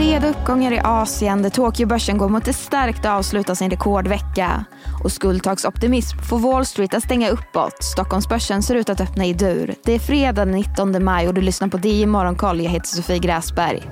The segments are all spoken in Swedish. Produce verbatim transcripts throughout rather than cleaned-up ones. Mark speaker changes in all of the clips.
Speaker 1: Breda uppgångar i Asien där Tokyobörsen går mot ett starkt avsluta sin rekordvecka. Och skuldtagsoptimism får Wall Street att stänga uppåt. Stockholmsbörsen ser ut att öppna i dur. Det är fredag den nittonde maj och du lyssnar på D I Morgonkoll. Jag heter Sofie Gräsberg.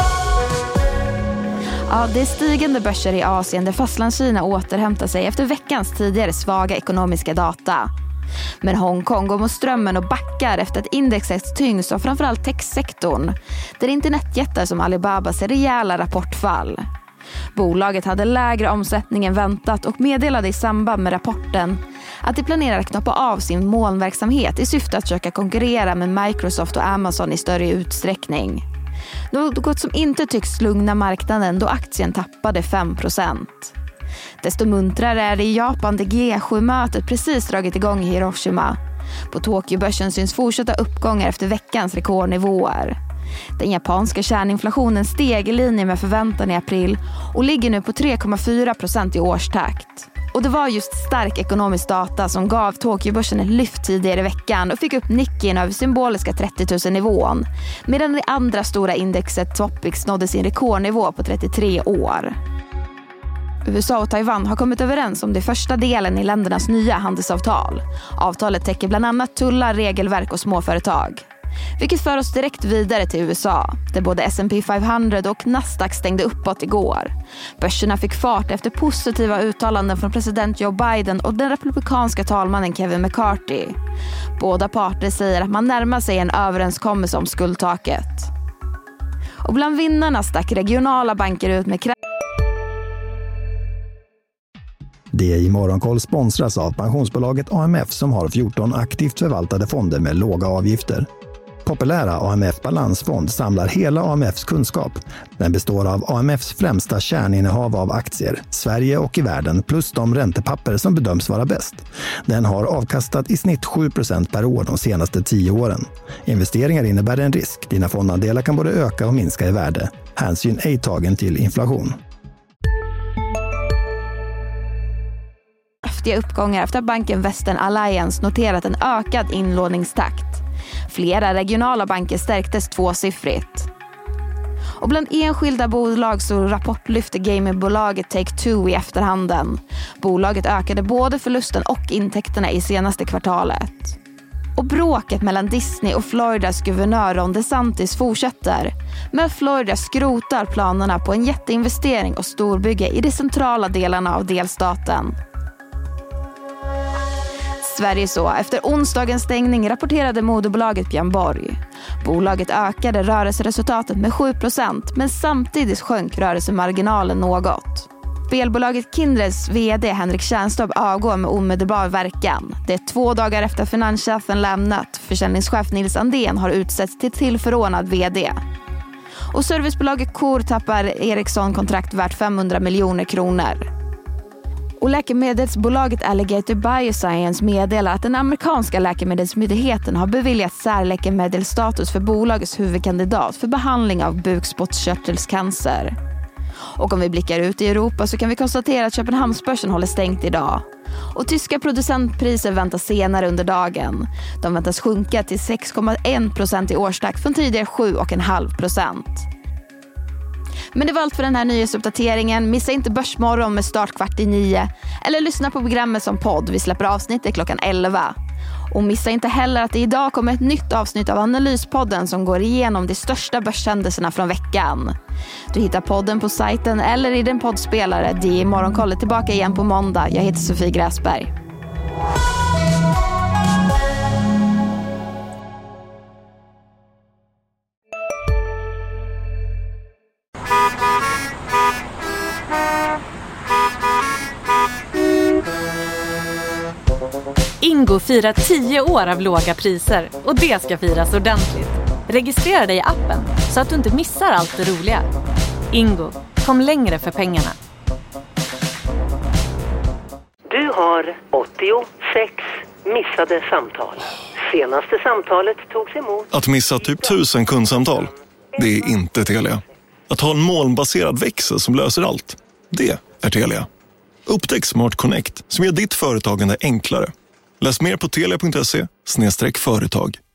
Speaker 1: Ja, det är stigande börser i Asien där fastlandskina återhämtar sig efter veckans tidigare svaga ekonomiska data. Men Hongkong går mot strömmen och backar efter att indexet tyngs av framförallt techsektorn, där internetjättar som Alibaba ser rejäla rapportfall. Bolaget hade lägre omsättning än väntat och meddelade i samband med rapporten att de planerar att knoppa av sin molnverksamhet i syfte att försöka konkurrera med Microsoft och Amazon i större utsträckning. Något som inte tycks lugna marknaden då aktien tappade fem procent. Desto muntrare är det i Japan där G sju-mötet precis dragit igång i Hiroshima. På Tokyobörsen syns fortsatta uppgångar efter veckans rekordnivåer. Den japanska kärninflationen steg i linje med förväntan i april och ligger nu på tre komma fyra procent i årstakt. Och det var just stark ekonomisk data som gav Tokyobörsen ett lyft tidigare i veckan och fick upp Nikkei över symboliska trettio tusen nivån. Medan det andra stora indexet Topix nådde sin rekordnivå på trettiotre år. U S A och Taiwan har kommit överens om det första delen i ländernas nya handelsavtal. Avtalet täcker bland annat tullar, regelverk och småföretag. Vilket för oss direkt vidare till U S A, där både S and P femhundra och Nasdaq stängde uppåt igår. Börserna fick fart efter positiva uttalanden från president Joe Biden och den republikanska talmannen Kevin McCarthy. Båda parter säger att man närmar sig en överenskommelse om skuldtaket. Och bland vinnarna stack regionala banker ut med kraft.
Speaker 2: D I Morgonkoll sponsras av pensionsbolaget A M F som har fjorton aktivt förvaltade fonder med låga avgifter. Populära A M F Balansfond samlar hela A M Fs kunskap. Den består av A M Fs främsta kärninnehav av aktier, Sverige och i världen, plus de räntepapper som bedöms vara bäst. Den har avkastat i snitt sju procent per år de senaste tio åren. Investeringar innebär en risk. Dina fondandelar kan både öka och minska i värde. Hänsyn ej tagen till inflation.
Speaker 1: Kraftiga uppgångar efter att banken Western Alliance noterat en ökad inlåningstakt. Flera regionala banker stärktes tvåsiffrigt. Och bland enskilda bolag så rapportlyfte gamingbolaget Take-Two i efterhanden. Bolaget ökade både förlusten och intäkterna i senaste kvartalet. Och bråket mellan Disney och Floridas guvernör Ron DeSantis fortsätter. Men Florida skrotar planerna på en jätteinvestering och storbygge i de centrala delarna av delstaten. Sverige så. Efter onsdagens stängning rapporterade moderbolaget Björn Borg. Bolaget ökade rörelseresultatet med sju procent men samtidigt sjönk rörelsemarginalen något. Spelbolaget Kindreds vd Henrik Tjärnstorp avgår med omedelbar verkan. Det är två dagar efter finanschefen lämnat. Försäljningschef Nils Andén har utsetts till tillförordnad vd. Och servicebolaget Kor tappar Ericsson kontrakt värt femhundra miljoner kronor. Och läkemedelsbolaget Alligator Bioscience meddelar att den amerikanska läkemedelsmyndigheten har beviljat särläkemedelsstatus för bolagets huvudkandidat för behandling av bukspottkörtelcancer. Och om vi blickar ut i Europa så kan vi konstatera att Köpenhamnsbörsen håller stängt idag. Och tyska producentpriser väntas senare under dagen. De väntas sjunka till sex komma en procent i årstakt från tidigare sju komma fem procent. Men det var allt för den här nyhetsuppdateringen. Missa inte Börsmorgon med start kvart i nio. Eller lyssna på programmet som podd. Vi släpper avsnittet klockan elva. Och missa inte heller att det idag kommer ett nytt avsnitt av Analyspodden som går igenom de största börshändelserna från veckan. Du hittar podden på sajten eller i din poddspelare. D I Morgonkollet tillbaka igen på måndag. Jag heter Sofie Gräsberg.
Speaker 3: Ingo firar tio år av låga priser och det ska firas ordentligt. Registrera dig i appen så att du inte missar allt det roliga. Ingo, kom längre för pengarna.
Speaker 4: Du har åttiosex missade samtal. Senaste samtalet togs emot.
Speaker 5: Att missa typ tusen kundsamtal, det är inte Telia. Att ha en molnbaserad växel som löser allt, det är Telia. Upptäck Smart Connect som gör ditt företagande enklare. Läs mer på telia punkt se slash företag.